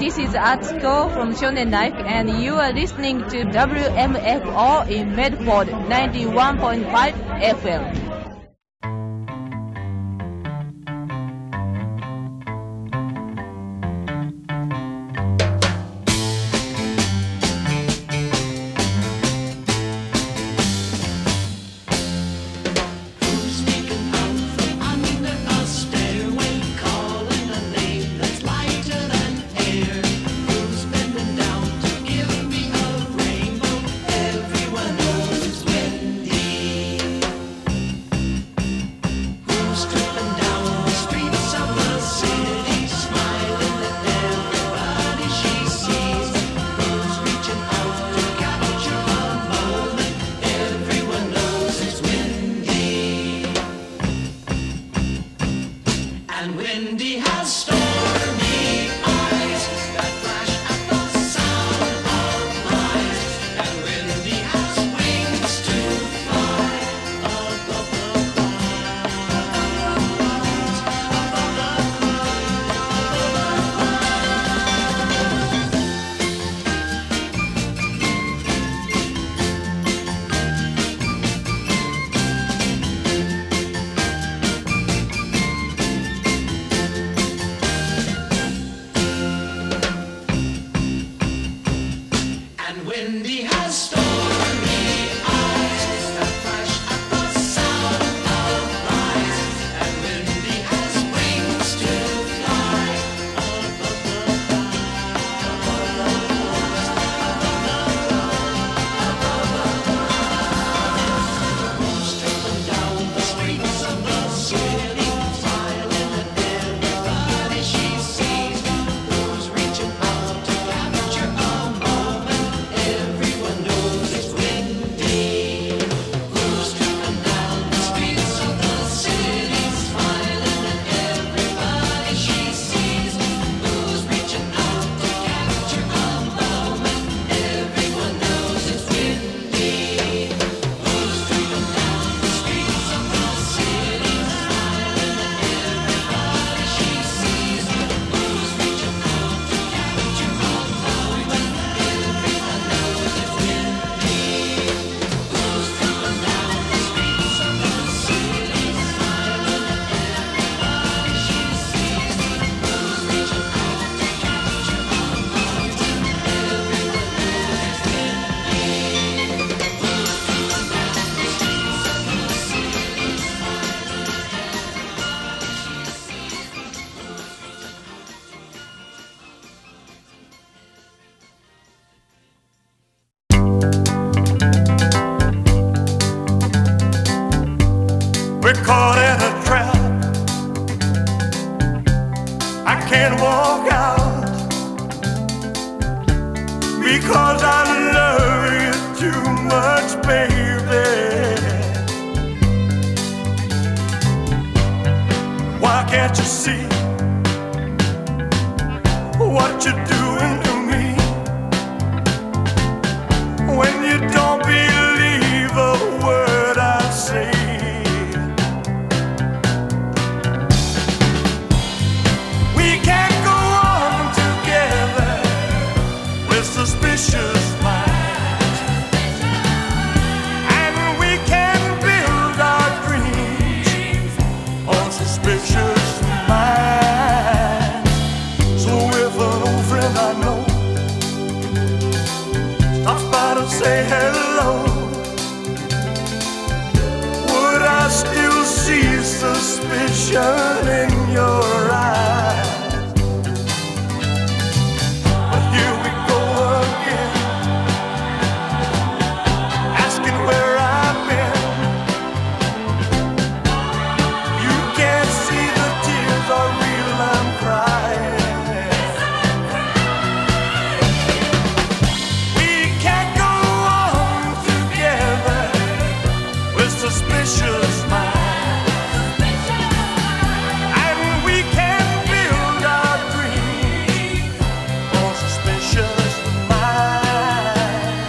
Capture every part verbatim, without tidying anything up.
this is Atsuko from Shonen Life, and you are listening to W M F O in Medford ninety-one point five F M. We're caught in a trap. I can't walk out because I love you too much, baby. Why can't you see what you're doing to me when you don't believe a word I say? Suspicious minds, and we can build our dreams on suspicious minds. So if an old friend I know stops by to say hello, would I still see suspicion in your eyes? Suspicious minds, and we can build our dreams on suspicious minds.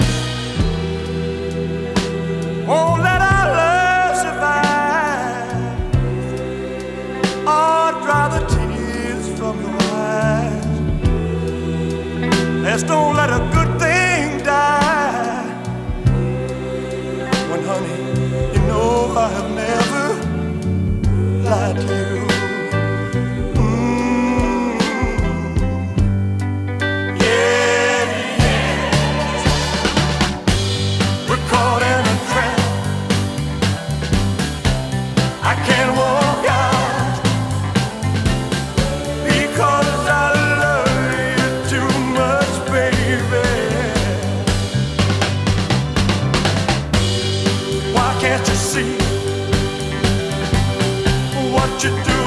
Won't let our love survive, or dry the tears from your eyes. Just don't let a good thing die. When, honey, you know I have never lied to you. Mm. Yeah, yeah. We're caught in a trap. I can't walk out because I love you too much, baby. Why can't you see what you're doing?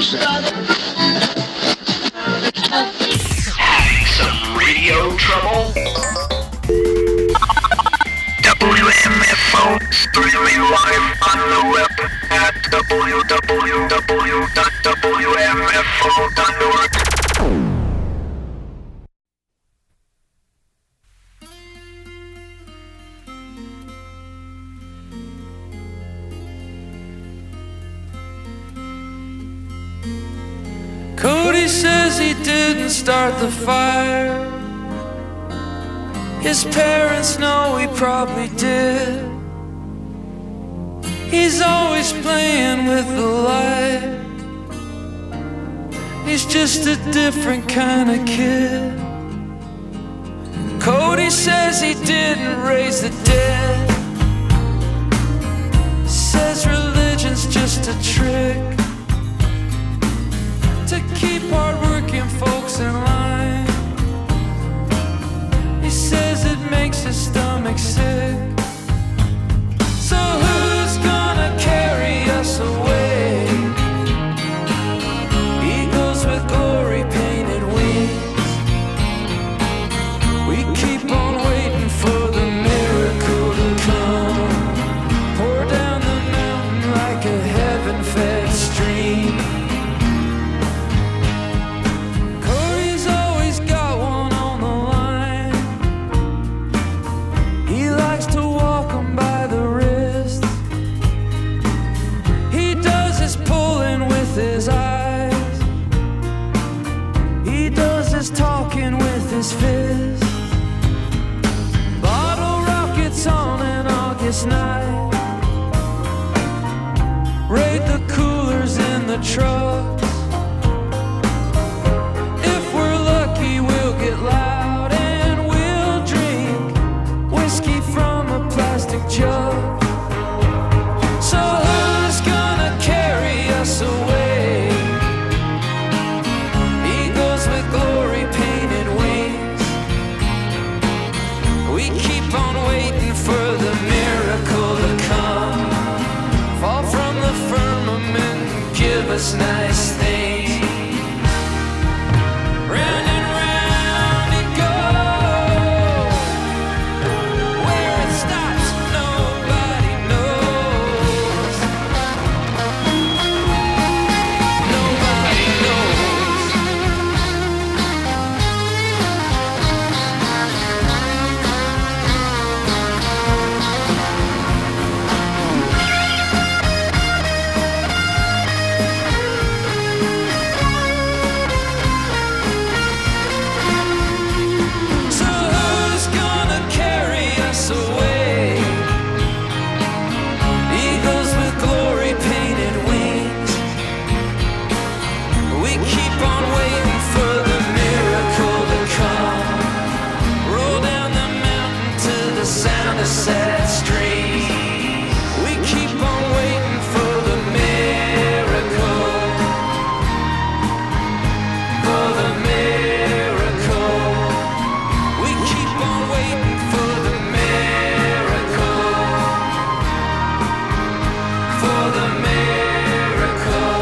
Having some radio trouble? W M F O streaming live on the web at w w w dot w m f o dot org. Cody says he didn't start the fire. His parents know he probably did. He's always playing with the light. He's just a different kind of kid. Cody says he didn't raise the dead. Says religion's just a trick to keep hard-working folks in line. He says it makes his stomach sick. So who's gonna carry us away? Eagles with glory painted wings. We keep on waiting for the miracle to come. Pour down the mountain like a heaven-fed stream. Talking with his fist. Bottle rockets on an August night. Raid the coolers in the trucks. If we're lucky, we'll get loud and we'll drink whiskey from a plastic jug. So who's gonna carry us away? Glory painted wings. We keep on waiting for the miracle to come. Fall from the firmament and give us nice things. Round and round it goes. Where it stops, nobody knows. Nobody knows. Sad street. We keep on waiting for the miracle, for the miracle. We keep on waiting for the miracle, for the miracle.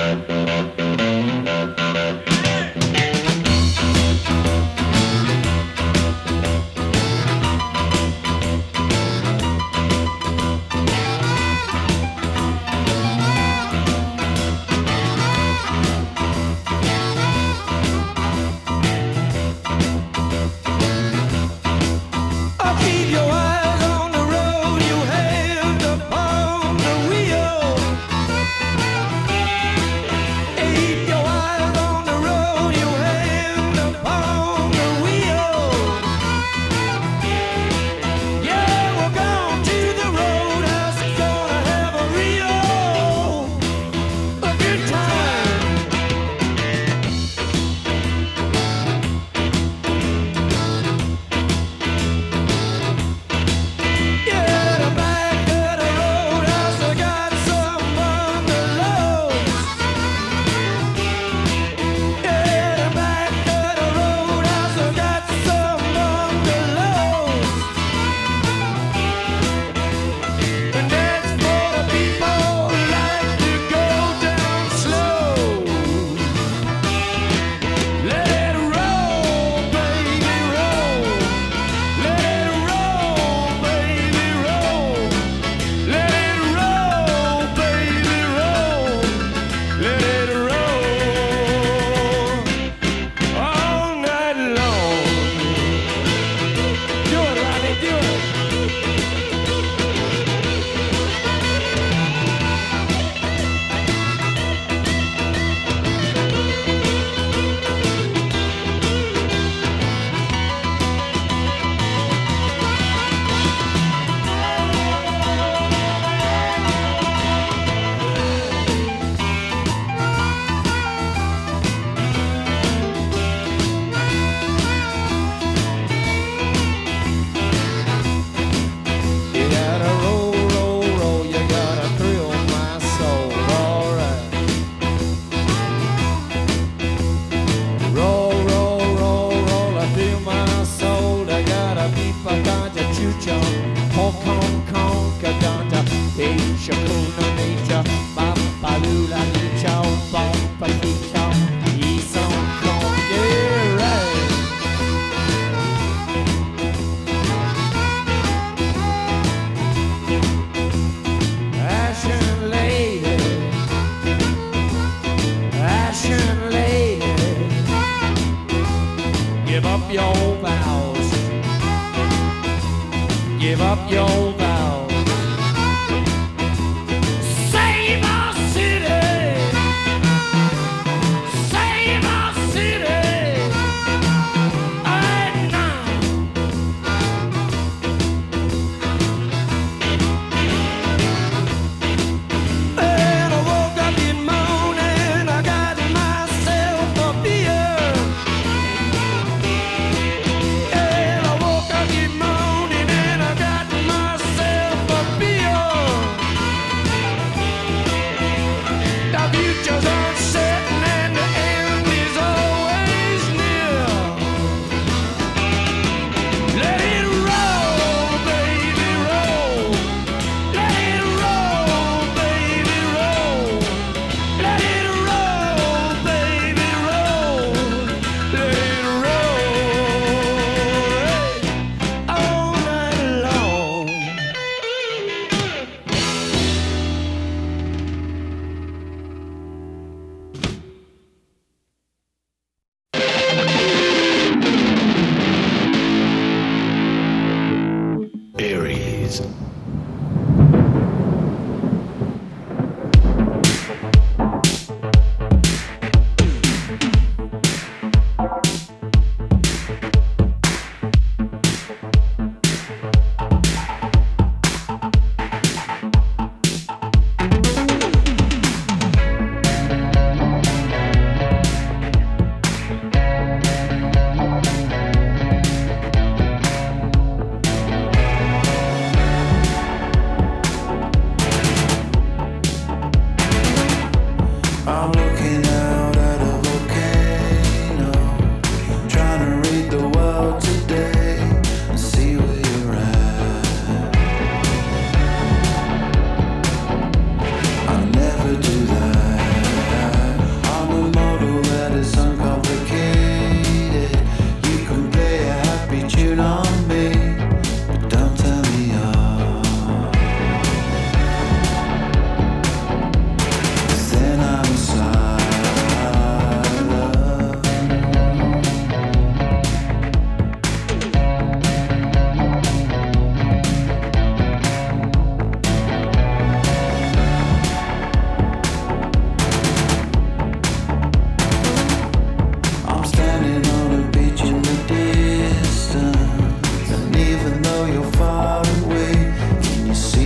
Give up your vows.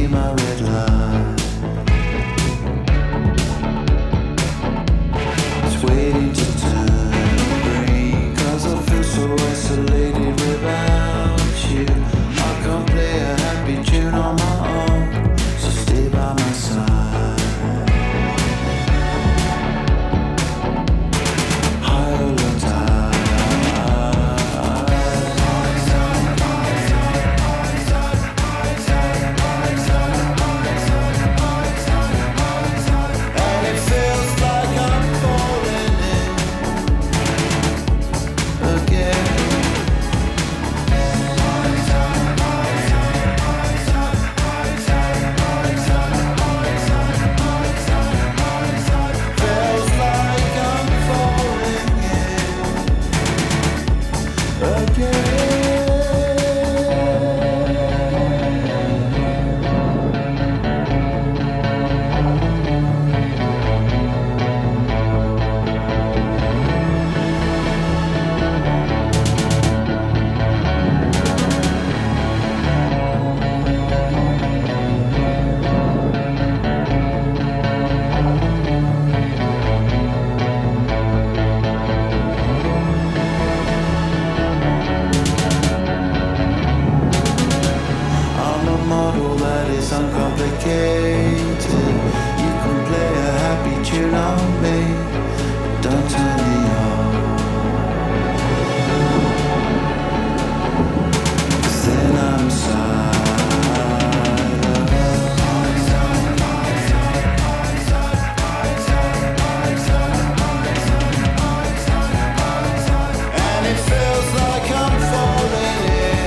my red light. It's waiting to turn green, 'cause I feel so isolated without you. I can't play a happy tune on my own, so stay by my side. High or low tide, and it feels like I'm falling in again. Feels like I'm falling in again. I'm a model that is uncomplicated. You can play a happy tune on me, but don't turn me on, 'cause then I'm silent. And it feels like I'm falling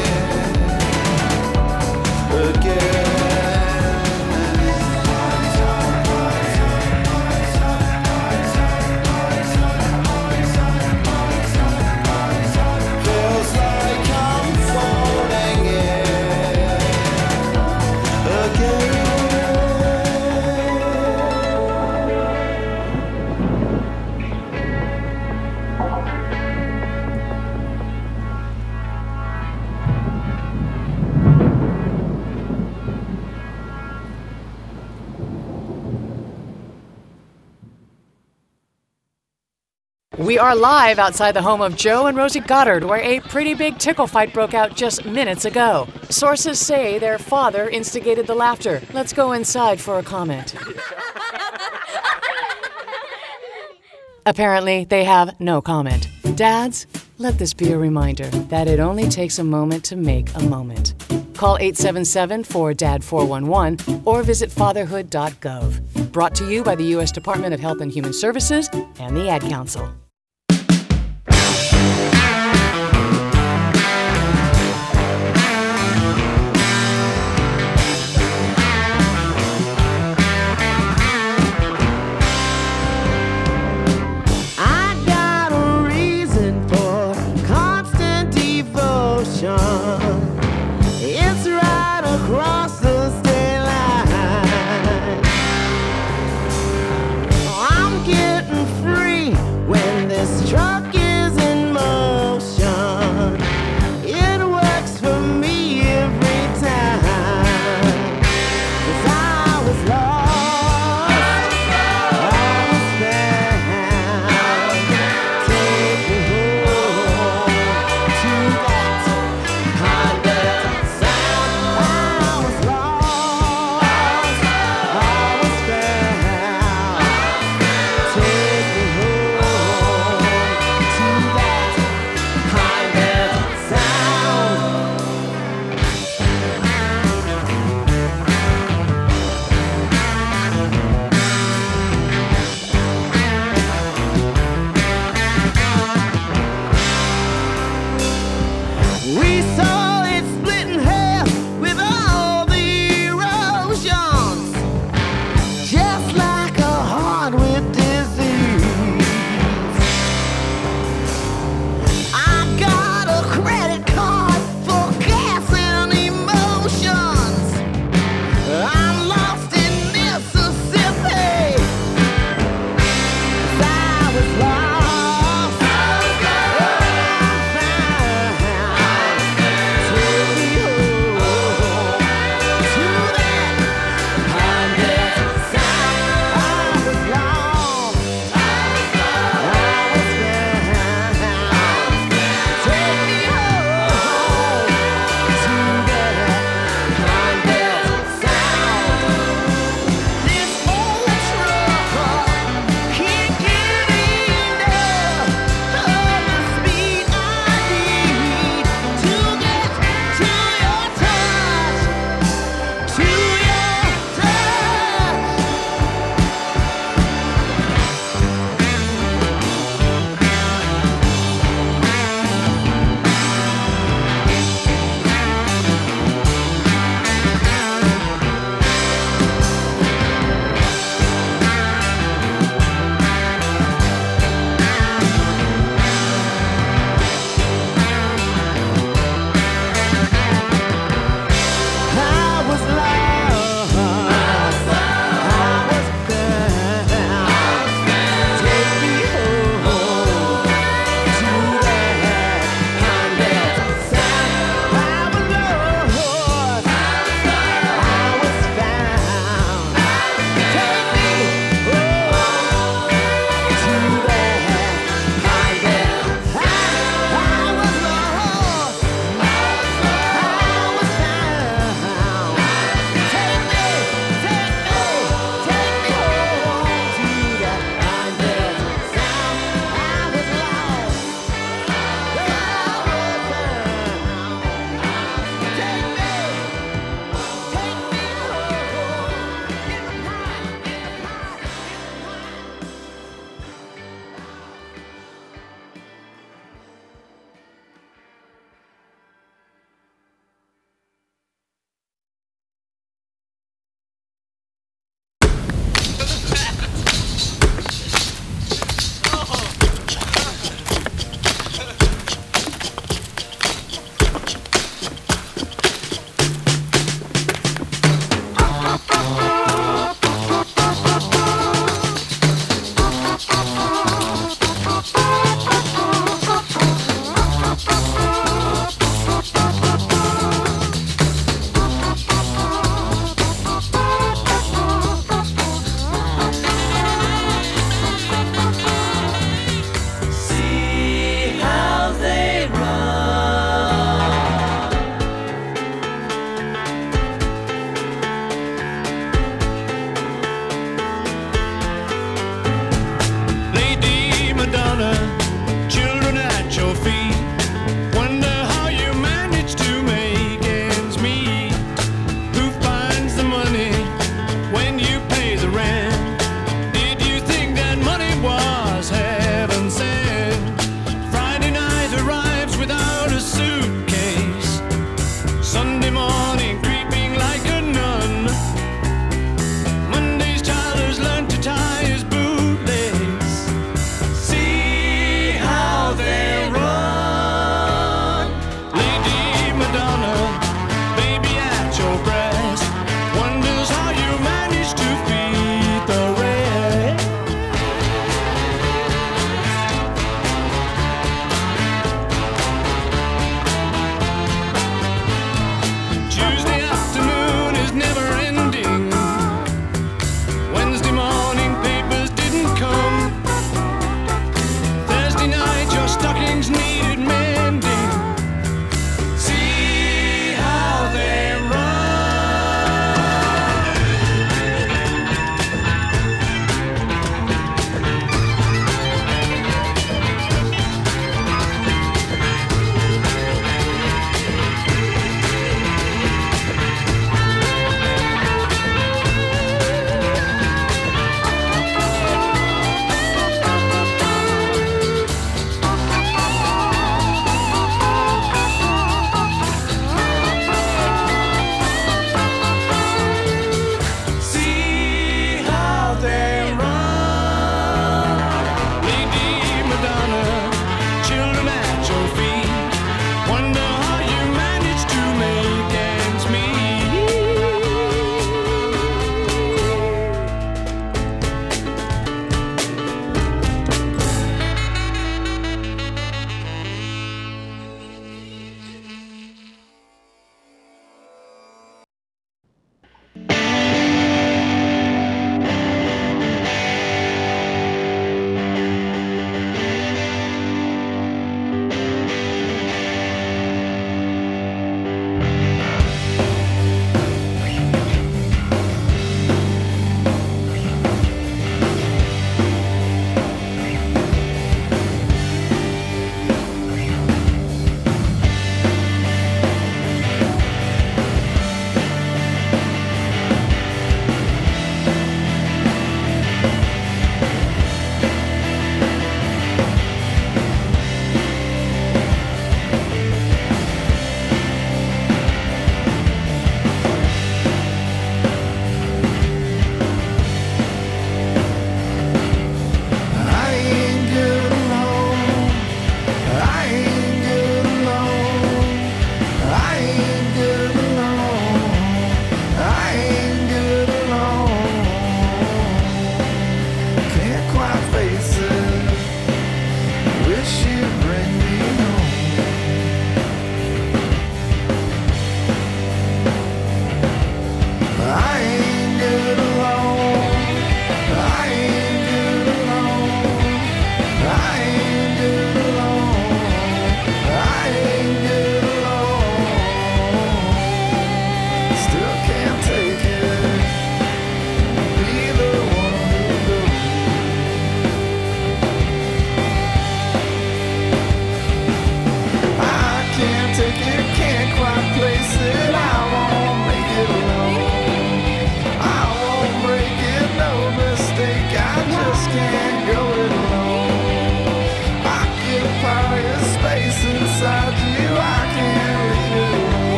in again. Feels like I'm falling in again. We are live outside the home of Joe and Rosie Goddard, where a pretty big tickle fight broke out just minutes ago. Sources say their father instigated the laughter. Let's go inside for a comment. Apparently, they have no comment. Dads, let this be a reminder that it only takes a moment to make a moment. Call eight seven seven, four D A D four one one or visit fatherhood dot gov. Brought to you by the U S Department of Health and Human Services and the Ad Council. I got a reason for constant devotion. It's right across the state line. I'm getting free when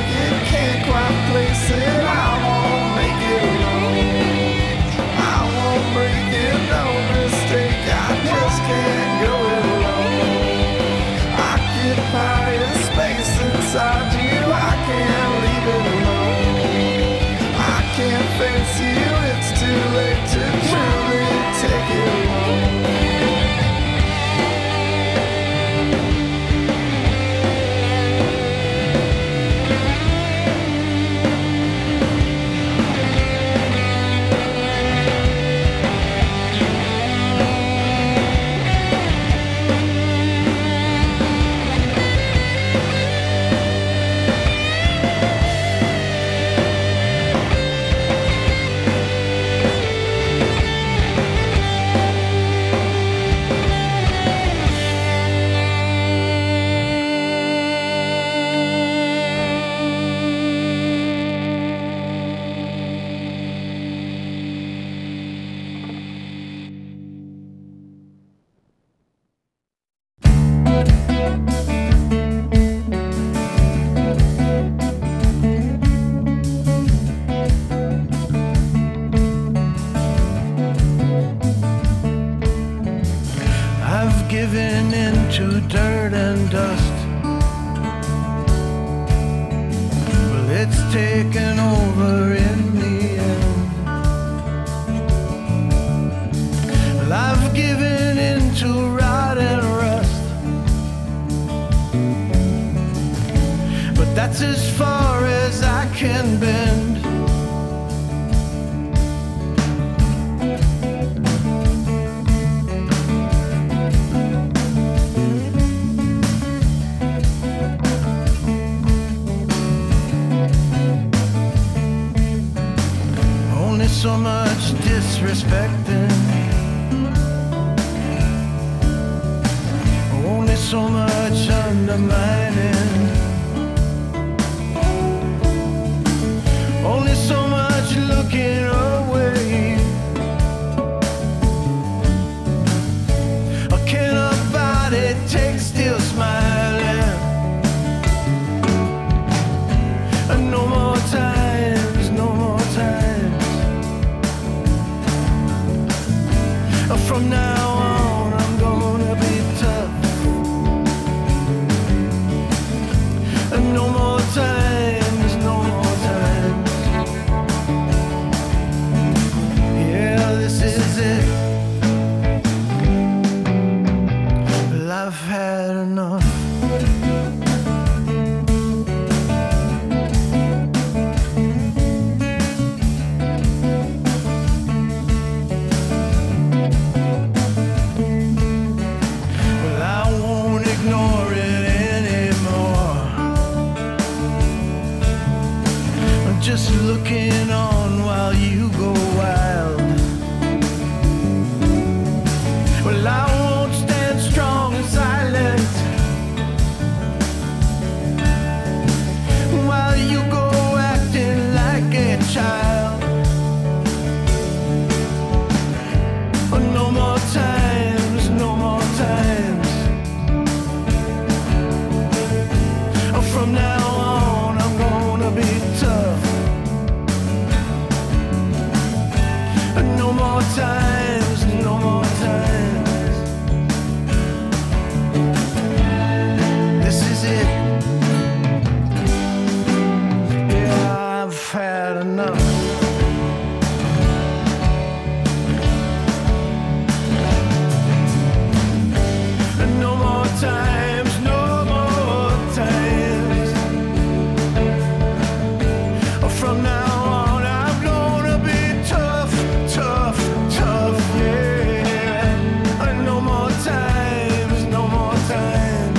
take it, can't quite place it. I won't make it alone. I won't break it, no mistake. I just can't go it alone. Occupy a space inside you, I can't leave it alone. I can't face you, it's too late to truly take it alone. I've given into dirt and dust. Well, it's taken over in the end. Well, I've given into rot and rust, but that's as far as I can bend. So much disrespecting, only so much undermining, only so much looking away. Can a body take still smiling? No more times, no more times. From now on, I'm gonna be tough. And no more times, no more times. Yeah, this is it. Well, I've had enough. Just looking on while you go wild. Well, I won't stand strong and silent while you go acting like a child. No more times, no more times. From now on, I'm gonna be tough. No more times, no more times. This is it. Yeah, I've had enough. No more times, no more times. From now on, I'm gonna be tough, tough, tough, yeah. No more times, no more times.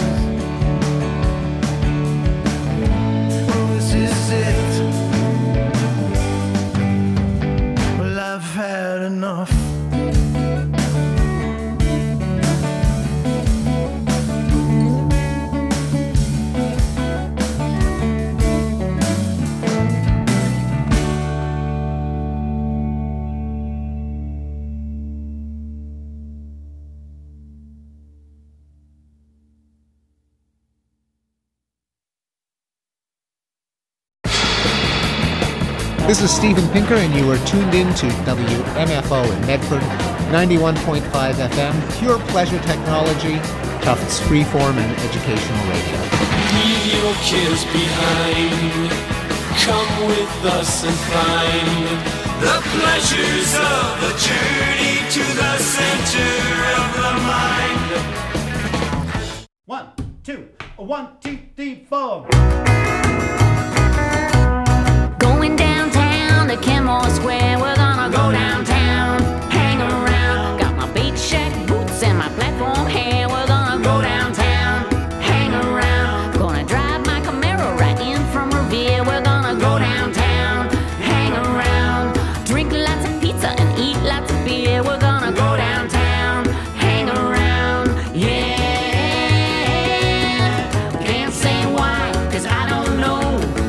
Well, this is it. This is Steven Pinker, and you are tuned in to W M F O in Medford, ninety-one point five F M, pure pleasure technology, Tufts freeform and educational radio. Leave your cares behind. Come with us and find the pleasures of the journey to the center of the mind. One, two, one, two, three, four. Going downtown to Kenmore Square, we're gonna go downtown, hang around. Got my beach shack boots and my platform hair, we're gonna go downtown, hang around. Gonna drive my Camaro right in from Revere, we're gonna go downtown, hang around. Drink lots of pizza and eat lots of beer, we're gonna go downtown, hang around, yeah. Can't say why, cause I don't know.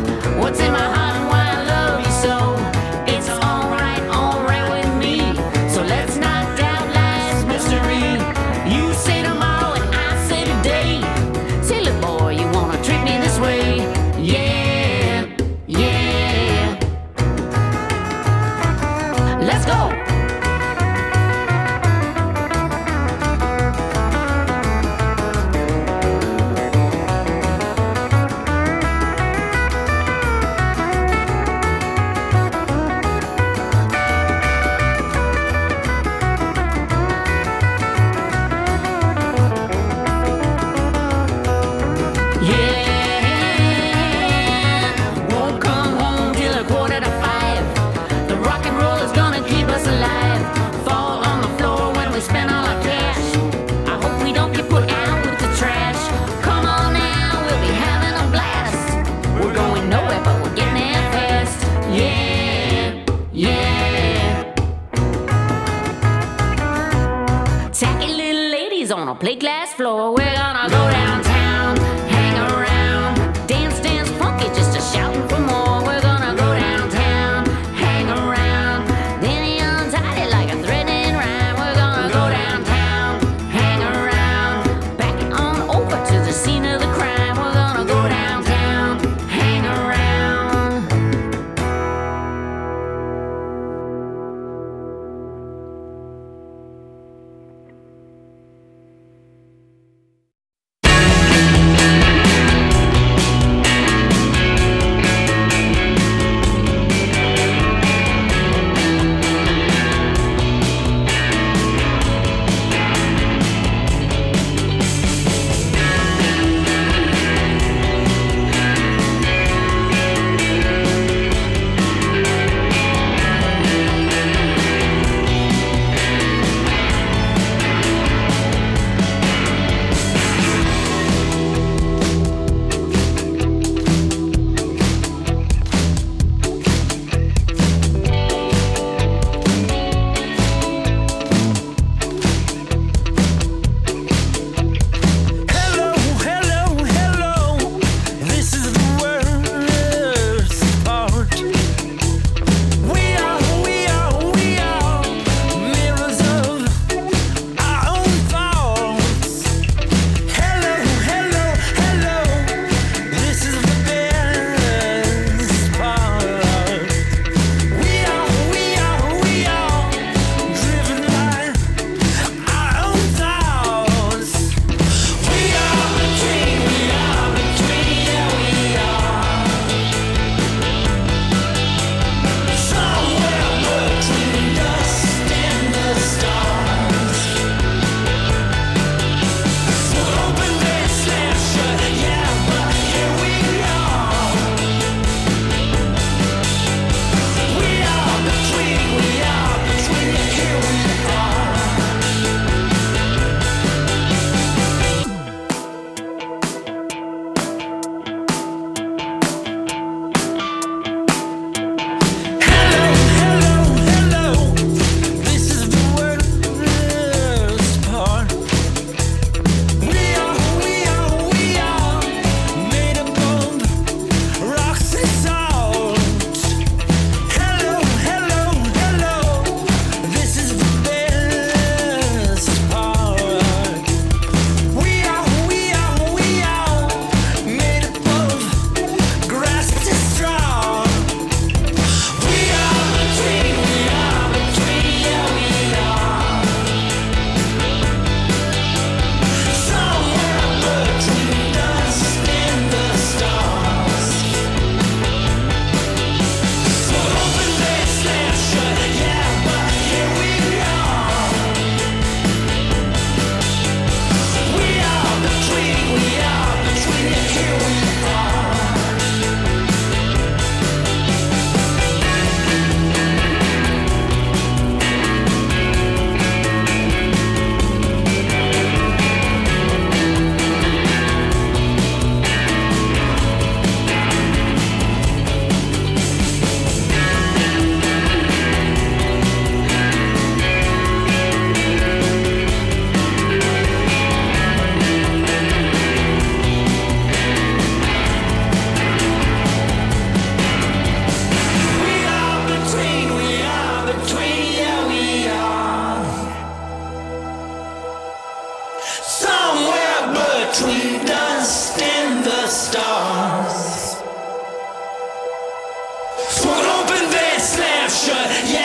Swung open, then slammed shut. Yeah.